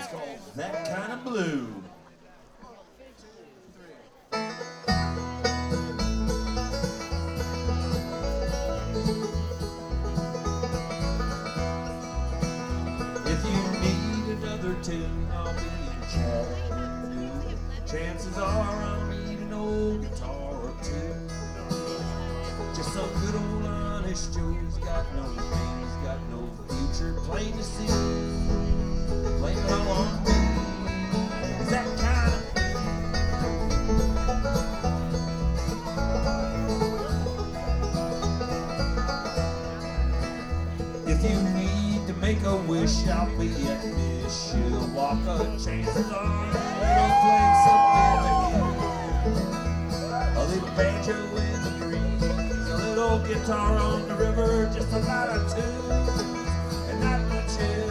is called That Kind of Blue. If you need another tune, I'll be in Chattanooga. Chances are I'll need an old guitar or two. Just some good old honest Joe's got no name, he's got no future, plain to see. Blame it all on me. It's that kind of If you need to make a wish, I'll be at Mishawaka. Chances are they'll play something again. A little banjo in the breeze, a little guitar on the river, just a lot of tunes and not much else.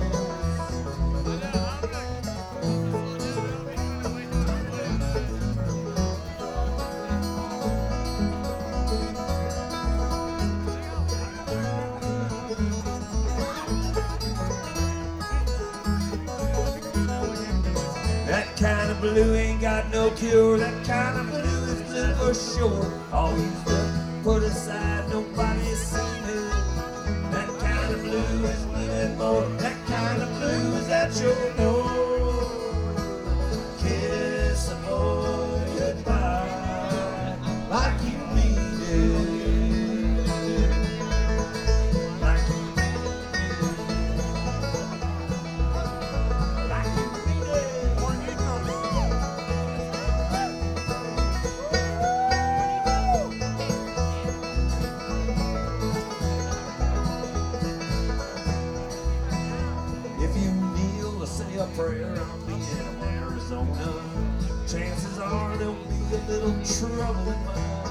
That kind of blue ain't got no cure. That kind of blue is blue for sure. All used up, put aside, nobody's seen it. That kind of blue is blue and more. That kind of blue is at your door. Kiss them all goodbye, like you mean it. Like you mean it. Like you mean it. If you kneel or say a prayer, I'll be in Arizona. Chances are there'll be a little trouble in mine.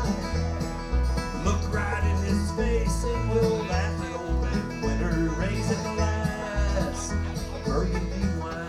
Look right in his face and we'll laugh the old man winter, raising the glass of burgundy wine.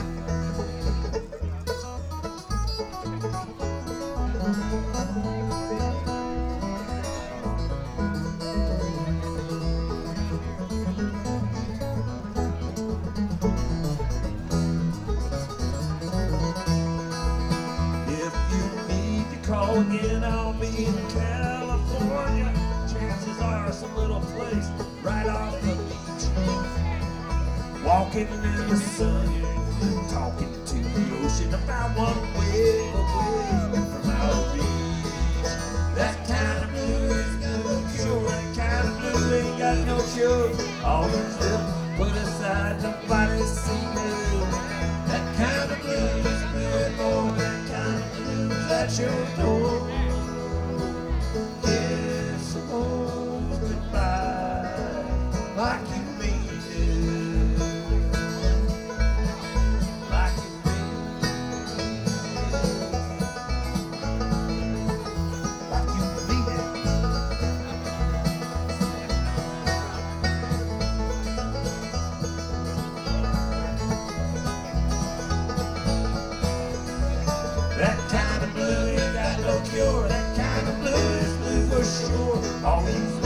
Call again, I'll be in California. Chances are some little place right off the beach. Walking in the sun, talking to the ocean about one way away from our reach. That kind of blue is no cure. That kind of blue ain't got no cure. All used up, put aside, nobody's seen it. That kind of blue is blue and more. That kind of blue is at your door. Kiss them all goodbye, like you mean it. Like you mean it. Like you mean it. That kind of blue ain't got no cure. That kind of blue is blue for sure. Always